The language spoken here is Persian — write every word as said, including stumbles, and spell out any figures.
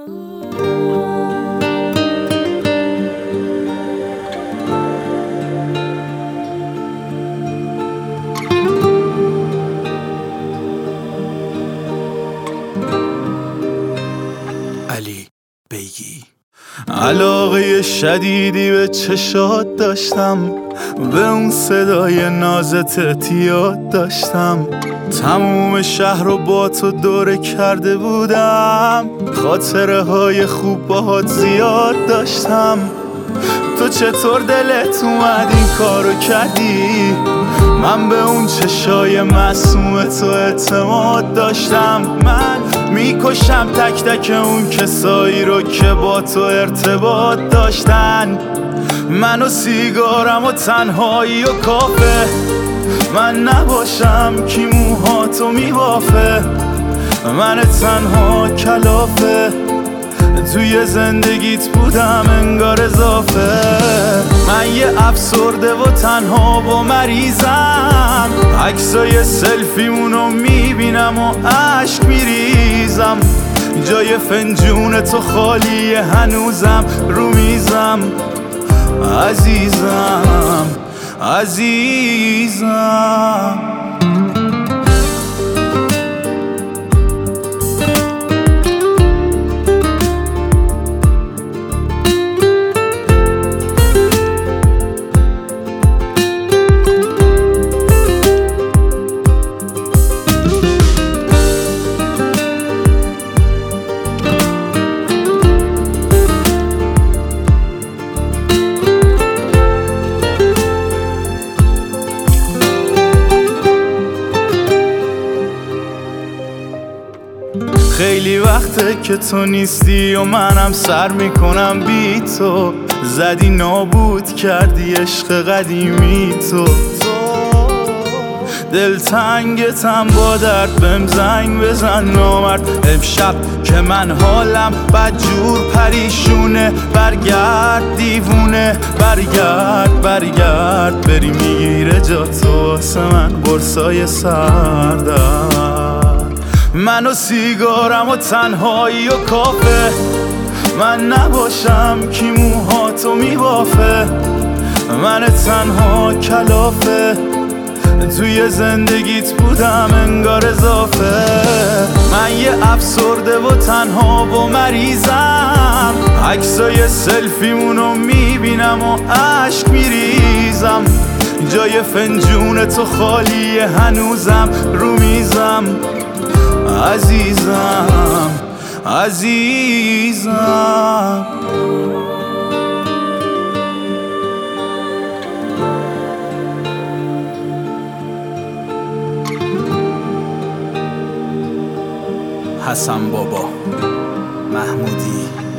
علی بیگی. علاقه شدیدی به چشات داشتم، به اون صدای نازت اعتیاد داشتم. تموم شهر رو با تو دوره کرده بودم، خاطره های خوب باهات زیاد داشتم. تو چطور دلت اومد این کارو کردی؟ من به اون چشای معصوم تو اعتماد داشتم. من میکشم تک تک اون کسایی رو که با تو ارتباط داشتن. من و سیگارم و تنهایی و کافه، من نباشم کی موهاتو میبافه. من تنها کلافه توی زندگیت بودم انگار اضافه. من یه افسرده و تنها و مریضم، عکسای سلفیمونو میبینم و عشق میریزم. جای فنجون تو خالیه هنوزم رو میزم. عزیزم عزیزم خیلی وقته که تو نیستی و منم سر میکنم بی تو. زدی نابود کردی عشق قدیمی تو. دلتنگتم با درد بهم زنگ بزن نامرد. امشب که من حالم بدجور پریشونه، برگرد دیوونه، برگرد برگرد بری میگیره جا تو واسه من برسای سردر. من و سیگارم و تنهایی و کافه، من نباشم کی موهاتو میبافه. من تنها کلافه توی زندگیت بودم انگار اضافه. من یه افسرده و تنها و مریضم، عکسای سلفیمونو میبینم و عشق میریزم. جای فنجون تو خالیه هنوزم رو میزم. عزیزم عزیزم حسن بابا محمودی.